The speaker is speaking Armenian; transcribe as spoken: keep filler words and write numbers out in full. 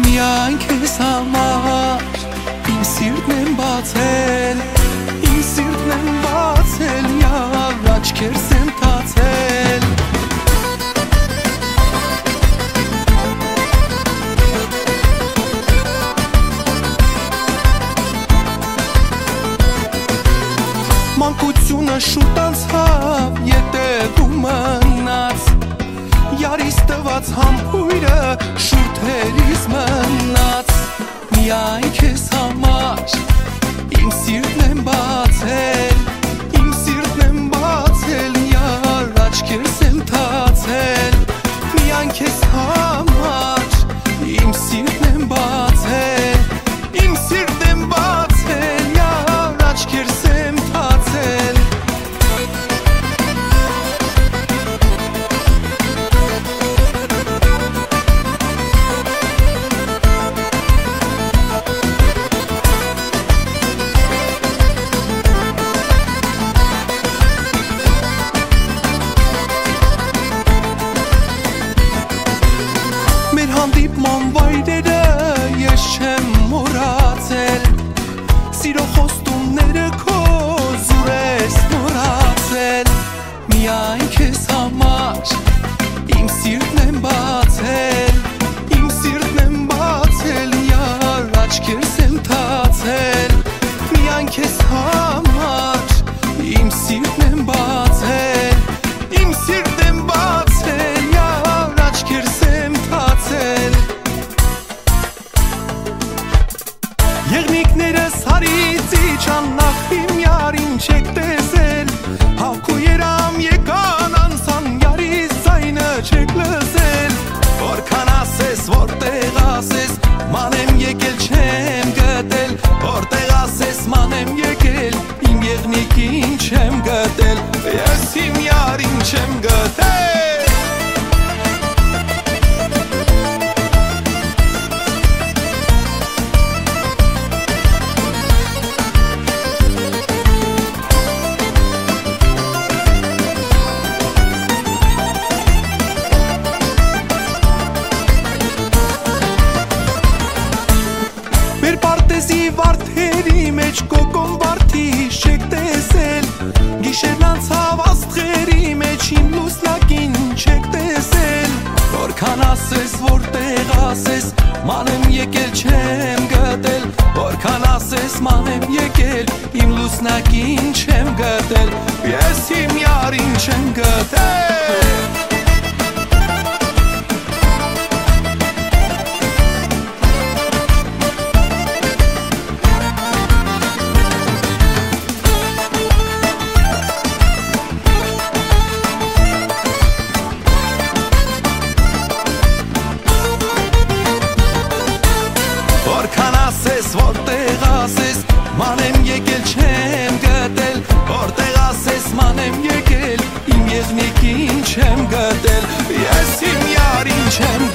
միայն քեզ համար իմ սիրտն եմ բացել, իմ սիրտն եմ բացել, միար աչքերս եմ թացել։ Մանկությունը շուտ անցավ, ետևում մնաց, Յարիս տված համբույրը շուրթերիս մնաց։ Միայն քեզ համար իմ սիրտն եմ բացել, իմ սիրտն եմ բացել, յար աչքերս եմ թացել։ Միայն քեզ համար իմ սիրտն եմ բացել, իմ սիրտն եմ բացել, յար աչքերս եմ թացել։ Հանդիպման վայրերը ես չեմ մոռացել, սիրո խոստումները քո զուր ես մոռացել։ Միայն քեզ համար իմ սիրտն եմ բացել, իմ սիրտն եմ բացել, յար աչքերս եմ թացել։ Միայն քեզ համար իմ սիրտն եմ բացել, իմ սիրտն եմ բացել, յար աչքերս եմ թացել։ Եղնիկներս հարից իջան, նախ իմ յարին չեք տեսել, հավք ու երամ եկան անցան, յարիս ձայնը չեք լսել։ Որքան ասես, որտեղ ասես, մանեմ եկել չեմ գտել, որտեղ ասես, մանեմ եկել, իմ եղնիկին չեմ գտել, ես իմ յարին չեմ գտել։ Մեր պարտեզի վարդերի մեջ կոկոն վարդի չեք տեսել, գիշերն անցավ աստղերի մեջ իմ լուսնակին չեք տեսել։ Որքան ասես, որտեղ ասես, մանեմ եկել չեմ գտել, որքան ասես, մանեմ եկել, իմ լուսնակին չեմ գտել, ես իմ յարին չեմ գտել։ Որքան ասես, որտեղ ասես, մանեմ եկել չեմ գտել, որտեղ ասես, մանեմ եկել, իմ եղնիկին չեմ գտել, ես իմ յարին չեմ